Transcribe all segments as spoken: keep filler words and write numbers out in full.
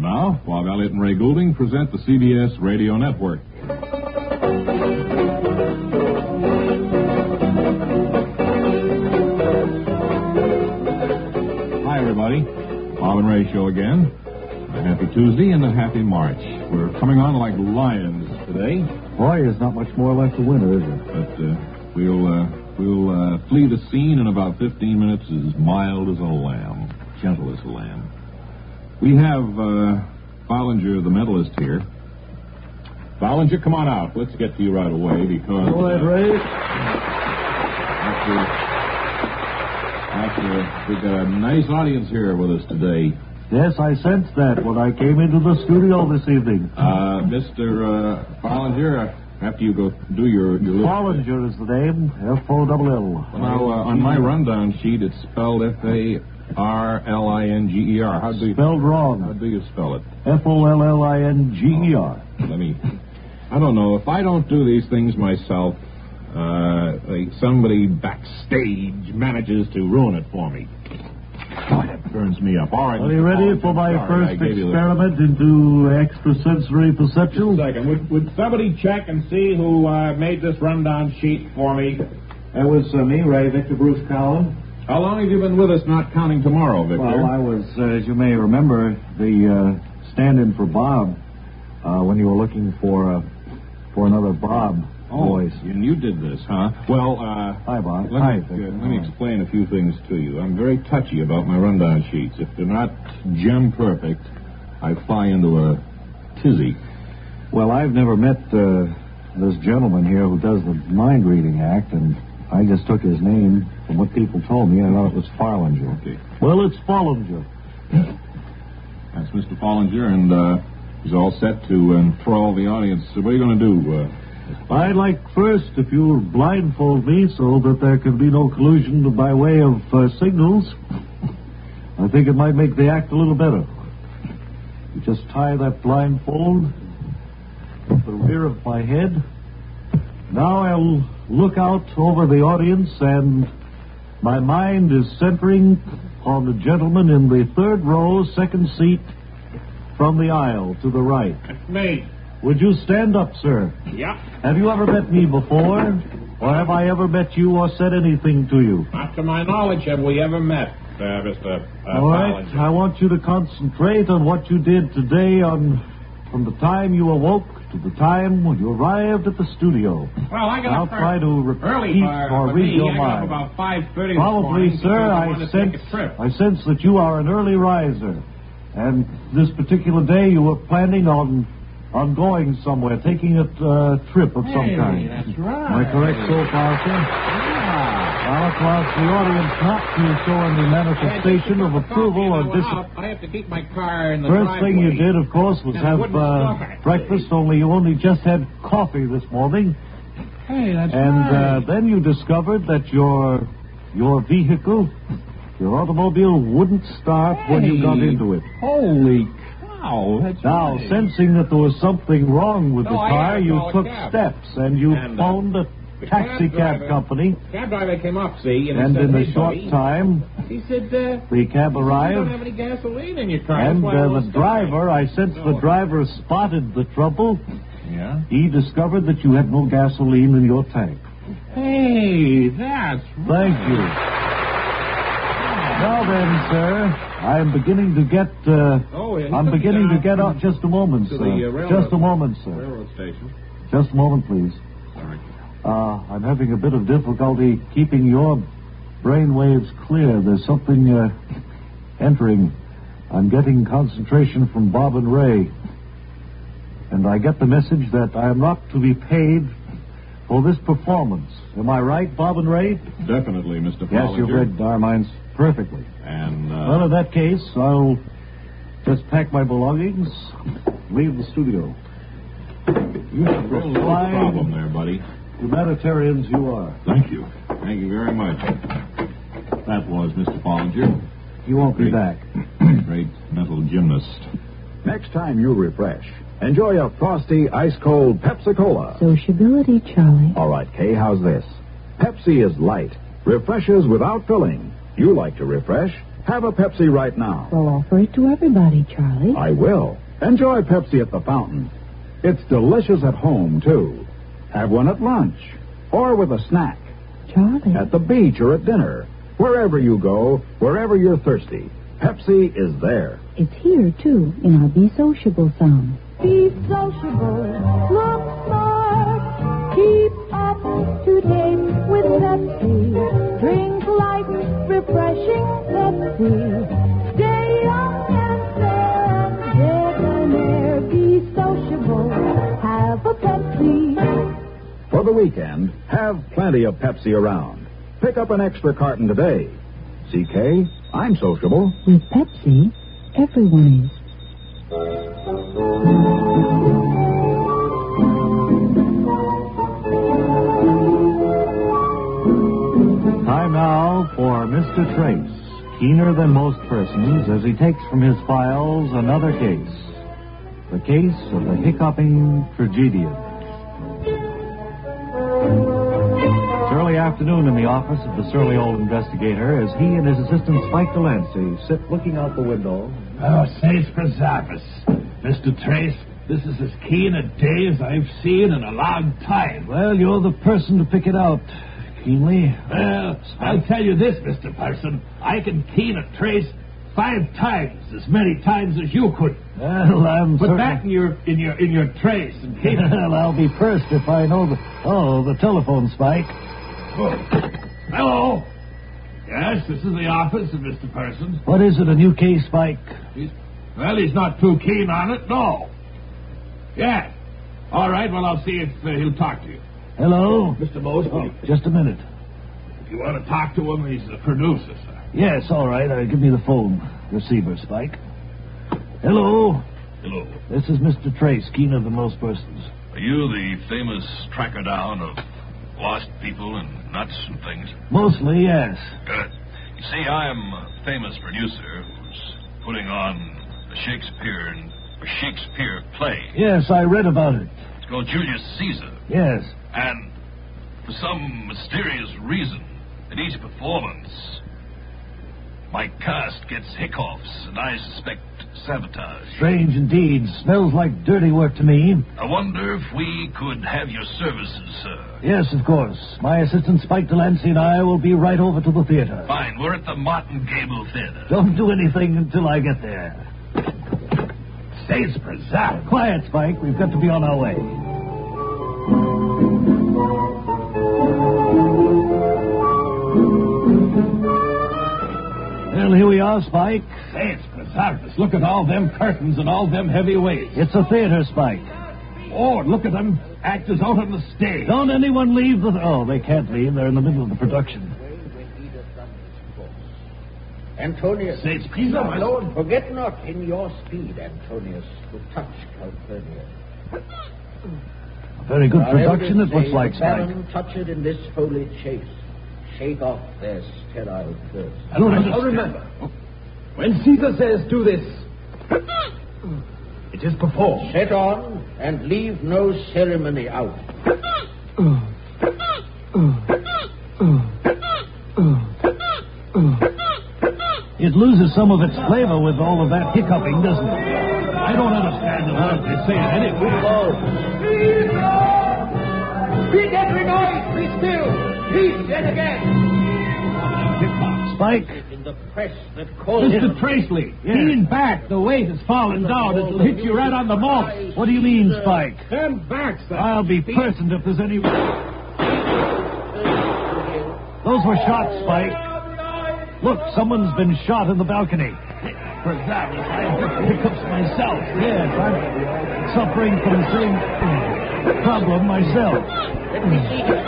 And now, Bob Elliott and Ray Goulding present the C B S Radio Network. Hi, everybody. Bob and Ray show again. A happy Tuesday and a happy March. We're coming on like lions today. Boy, there's not much more left to winter, is there? But uh, we'll uh, we'll uh, flee the scene in about fifteen minutes as mild as a lamb, gentle as a lamb. We have uh, Bollinger, the medalist, here. Bollinger, come on out. Let's get to you right away because... Go ahead, Ray. After, after we've got a nice audience here with us today. Yes, I sensed that when I came into the studio this evening. Uh, Mister Uh, Bollinger, after you go do your... your list. Bollinger is the name, F O L L. Now, uh, on my rundown sheet, it's spelled F A R L I N G E R. How do you... Spelled wrong. How do you spell it? F O L L I N G E R. Oh, let me... I don't know. If I don't do these things myself, uh, like somebody backstage manages to ruin it for me. Oh, that burns me up. All right. Are you ready for my Sorry, first experiment into extrasensory perception? Just a second. Would, would somebody check and see who uh, made this rundown sheet for me? That was uh, me, Ray, Victor Bruce Cowan. How long have you been with us, not counting tomorrow, Victor? Well, I was, uh, as you may remember, the uh, stand-in for Bob uh, when you were looking for uh, for another Bob oh, voice. And you did this, huh? Well, uh... Hi, Bob. Let Hi, me, Victor. uh, let me explain a few things to you. I'm very touchy about my rundown sheets. If they're not gem perfect, I fly into a tizzy. Well, I've never met uh, this gentleman here who does the mind-reading act, and I just took his name from what people told me. I thought it was Farlinger. Okay. Well, it's Farlinger. That's Mister Farlinger, and uh, he's all set to enthrall the audience. So what are you going to do? Uh, I'd like first if you'll blindfold me so that there can be no collusion by way of uh, signals. I think it might make the act a little better. You just tie that blindfold at the rear of my head. Now I'll look out over the audience, and my mind is centering on the gentleman in the third row, second seat from the aisle to the right. That's me. Would you stand up, sir? Yeah. Have you ever met me before? Or have I ever met you or said anything to you? Not to my knowledge have we ever met, uh, Mister Uh, All right. Bollinger. I want you to concentrate on what you did today on from the time you awoke to the time when you arrived at the studio. Well, I got I'll up try to repeat early for, or for read me. your I got up mind. about five thirty Probably, this morning sir, because I I wanted to sense, take a trip. I sense that you are an early riser. And this particular day you were planning on on going somewhere, taking a uh, trip of some Hey, kind. that's right. Am I correct so far, sir? Yeah. I'll ask the audience not to show any manifestation of approval or disapproval. I have to keep my car in the First driveway. thing you did, of course, was And have wouldn't uh, start. breakfast, only you only just had coffee this morning. Hey, that's And right. uh, then you discovered that your your vehicle, your automobile, wouldn't start when you got into it. Holy cow. That's Now, right. sensing that there was something wrong with No, the I car, had to you call a took cab. steps and you And, uh, phoned a the taxi cab cab driver- company. Cab driver came up, see, and, And he said, in a hey, short buddy, time, he said, uh, the cab you don't arrived. have any gasoline in your car. And That's why I uh, was the starting. driver, I sensed the No. driver spotted the trouble. Yeah? He discovered that you had no gasoline in your tank. Hey, that's Thank you. Now then, sir, I am beginning to get. Uh, Oh, yeah, he I'm took you beginning to down get up. Just a moment, to sir. the, uh, railroad- Just a moment, sir. Railroad station. Just a moment, please. Sorry. Uh, I'm having a bit of difficulty keeping your brain waves clear. There's something uh, entering. I'm getting concentration from Bob and Ray. And I get the message that I am not to be paid for this performance. Am I right, Bob and Ray? Definitely, Mister Yes, Bollinger. you've read our minds perfectly. And, uh... Well, in that case, I'll just pack my belongings, leave the studio. You should Well, no fine problem there, buddy. humanitarians you are. Thank you. Thank you very much. That was Mister Bollinger. You won't be Great. back. Great mental gymnast. Next time you refresh, enjoy a frosty, ice-cold Pepsi-Cola. Sociability, Charlie. All right, Kay, how's this? Pepsi is light, refreshes without filling. You like to refresh. Have a Pepsi right now. Well, offer it to everybody, Charlie. I will. Enjoy Pepsi at the fountain. It's delicious at home, too. Have one at lunch or with a snack. Charlie. At the beach or at dinner. Wherever you go, wherever you're thirsty, Pepsi is there. It's here, too, in our Be Sociable song. Be sociable, look smart, keep up to date with Pepsi. Drink light, refreshing Pepsi. Stay young and fair and debonair. Be sociable, have a Pepsi. For the weekend, have plenty of Pepsi around. Pick up an extra carton today. C K, I'm sociable. With Pepsi, everyone is. Time now for Mister Trace, keener than most persons, as he takes from his files another case. The case of the hiccuping tragedian. It's early afternoon in the office of the surly old investigator as he and his assistant Spike Delancey sit looking out the window. Oh, saints preserve us. Mister Trace, this is as keen a day as I've seen in a long time. Well, you're the person to pick it out, keenly. Well, I'll tell you this, Mister Person. I can keen a trace five times as many times as you could. Well, I'm Put certain... that in your in your in your trace and keep it. Well, I'll be first if I know the... Oh, the telephone, Spike. Oh. Hello. Yes, this is the office of Mister Person. What is it, a new case, Spike? He's, well, he's not too keen on it, no. Yeah. All right, well, I'll see if uh, he'll talk to you. Hello? Mister Mose, Oh, just a minute. if you want to talk to him, he's the producer, sir. Yes, all right. Uh, give me the phone receiver, Spike. Hello? Hello. This is Mister Trace, keener than most persons. Are you the famous tracker down of lost people and nuts and things? Mostly, yes. Good. You see, I'm a famous producer who's putting on a Shakespeare a Shakespeare play. Yes, I read about it. It's called Julius Caesar. Yes. And for some mysterious reason, at each performance, my cast gets hiccups, and I suspect sabotage. Strange indeed. Smells like dirty work to me. I wonder if we could have your services, sir. Yes, of course. My assistant Spike Delancey and I will be right over to the theater. Fine. We're at the Martin Gable Theater. Don't do anything until I get there. Saints preserve. Quiet, Spike. We've got to be on our way. Well, here we are, Spike. Saints preserve us. Look at all them curtains and all them heavy weights. It's a theater, Spike. Oh, look at them actors out on the stage. Don't anyone leave the... Oh, they can't leave. They're in the middle of the production. Antonius, Saints preserve my us. lord, forget not in your speed, Antonius, to touch Calpurnia. A very good Our production, it elders looks say like, the Spike. Baron touched in this holy chase. Shake off their sterile thirst. I don't Now understand. remember, When Caesar says do this, it is performed. set on and leave no ceremony out. It loses some of its flavor with all of that hiccuping, doesn't it? I don't understand the words they say anyway. Beat every noise, be still. Peace yet again. Spike? In the press that calls Mister him. Traceley, Yes. lean back. The weight has fallen down. It'll hit you right on the mouth. What do you mean, Spike? Stand back, sir. I'll be personed if there's any... Those were shots, Spike. Look, someone's been shot in the balcony. Preserve us. I have hiccups myself. Yes, I'm suffering from the same problem myself. Let me see his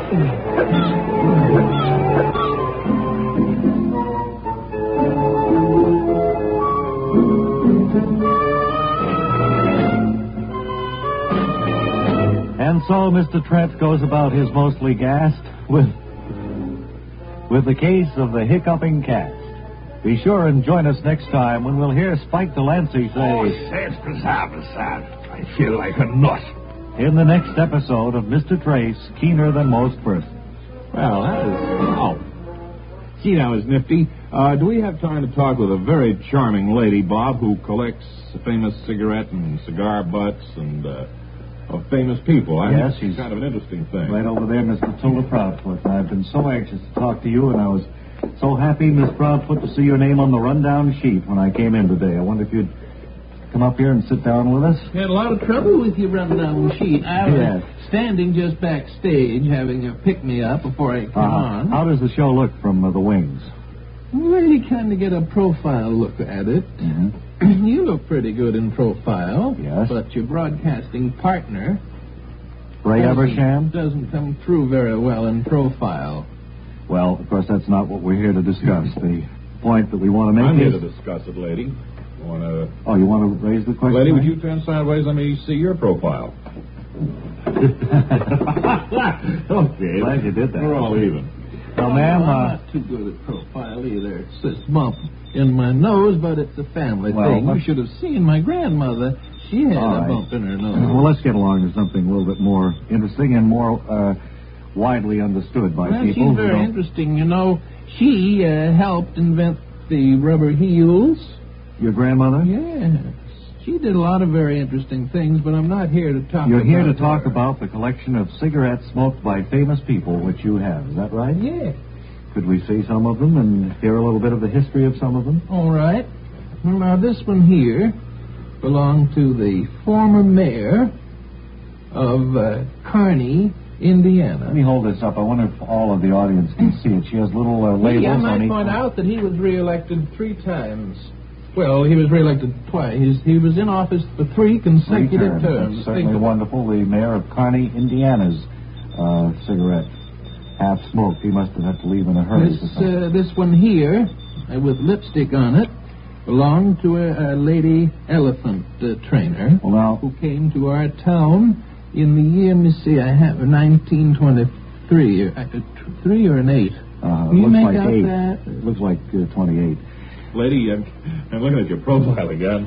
And so Mister Trent goes about his mostly gassed with with the case of the hiccuping cast. Be sure and join us next time when we'll hear Spike Delancey Oh, say saints preserve us, sir. I feel like a nut. in the next episode of Mister Trace, keener than most persons. Well, that is... Oh. Gee, that was nifty. Uh, do we have time to talk with a very charming lady, Bob, who collects famous cigarette and cigar butts and uh, of famous people? I Yes, think it's kind of an interesting thing. Right over there, Miss Matilda Proudfoot. I've been so anxious to talk to you, and I was so happy, Miss Proudfoot, to see your name on the rundown sheet when I came in today. I wonder if you'd come up here and sit down with us? Had a lot of trouble with your rundown sheet. I was Yes. standing just backstage having a pick-me-up before I came Uh, on. how does the show look from uh, the wings? Well, you kind of get a profile look at it. Mm-hmm. You look pretty good in profile. Yes. But your broadcasting partner Ray doesn't, Eversham? doesn't come through very well in profile. Well, of course, that's not what we're here to discuss. The point that we want to make I'm here is... to discuss it, lady. You want to... Oh, you want to raise the question? Lady, would Ray? you turn sideways? Let me see your profile. Okay. Glad you did that. We're all even. Now, Oh, ma'am, no, I'm uh, not too good at profile either. It's this bump in my nose, but it's a family Well, thing. You let's- should have seen my grandmother. She had All a right. bump in her nose. well, let's get along to something a little bit more interesting and more uh, widely understood by Well, people. she's who very don't- interesting. You know, she uh, helped invent the rubber heels. Your grandmother? Yes. She did a lot of very interesting things, but I'm not here to talk You're about here to talk her. about the collection of cigarettes smoked by famous people, which you have. Is that right? Yes. Could we see some of them and hear a little bit of the history of some of them? All right. Well, now, this one here belonged to the former mayor of uh, Kearney, Indiana. Let me hold this up. I wonder if all of the audience can see it. She has little uh, labels Yeah, I on might each point one. out that he was reelected three times. Well, he was reelected twice. He's, he was in office for three Three consecutive terms. terms. That's certainly Think of it. wonderful. The mayor of Kearney, Indiana's uh, cigarette, half smoked. He must have had to leave in a hurry. This, for something. uh, this one here, uh, with lipstick on it, belonged to a, a lady elephant uh, trainer well, now, who came to our town in the year, let me see, I have nineteen twenty-three, uh, uh, three or an eight. uh, Can you looks make like out eight. that? It looks like uh, twenty-eight. Lady, I'm, I'm looking at your profile again.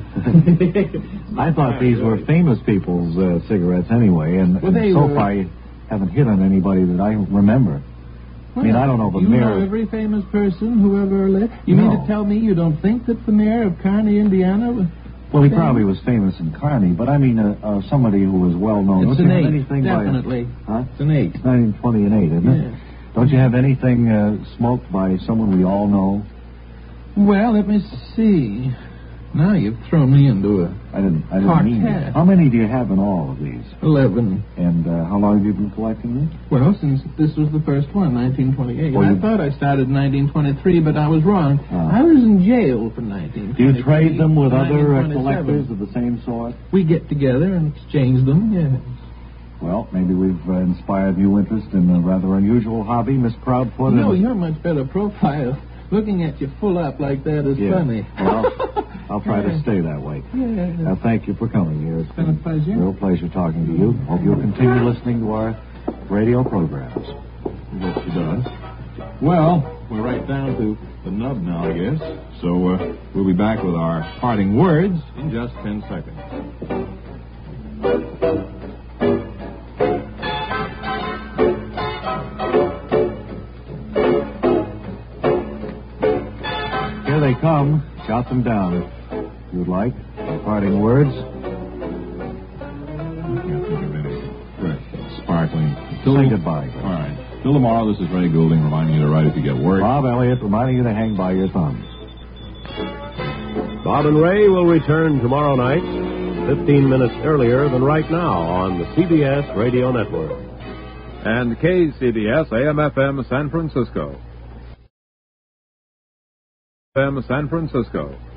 I thought these were famous people's uh, cigarettes anyway, and, Well, and they so were- far you haven't hit on anybody that I remember. I mean, I don't know the you mayor. know every famous person who ever lived? You No. mean to tell me you don't think that the mayor of Kearney, Indiana, was... Well, he famous? probably was famous in Kearney, but I mean uh, uh, somebody who was well known. It's Don't an you have eight, anything definitely. By, huh? It's an eight. It's nineteen twenty and eight, isn't it? Yeah. Don't you have anything uh, smoked by someone we all know? Well, let me see. Now you've thrown me into a I didn't. I didn't mean Quartet. it. How many do you have in all of these? eleven. And uh, how long have you been collecting them? Well, since this was the first one, nineteen twenty-eight. Well, I you- thought I started in nineteen twenty-three, but I was wrong. Ah. I was in jail for nineteen Do twenty-three. you trade them with other uh, nineteen twenty-seven. collectors of the same sort? We get together and exchange them, yes. Well, maybe we've uh, inspired new interest in a rather unusual hobby, Miss Proudfoot. No, and- you're much better profile. Looking at you full up like that is Yeah. funny. Well, I'll try to stay that way. Yeah. Now, thank you for coming here. It's been a pleasure. real pleasure talking to you. Hope you'll continue listening to our radio programs. What she does. Well, we're right down to the nub now, I guess. So uh, we'll be back with our parting words in just ten seconds. Here they come. Jot them down if you'd like. Our parting words. I can't think of any fresh, sparkling. Say goodbye. All right. Till tomorrow, this is Ray Goulding reminding you to write if you get work. Bob Elliott reminding you to hang by your thumb. Bob and Ray will return tomorrow night, fifteen minutes earlier than right now on the C B S Radio Network. And K C B S A M F M San Francisco. F M San Francisco.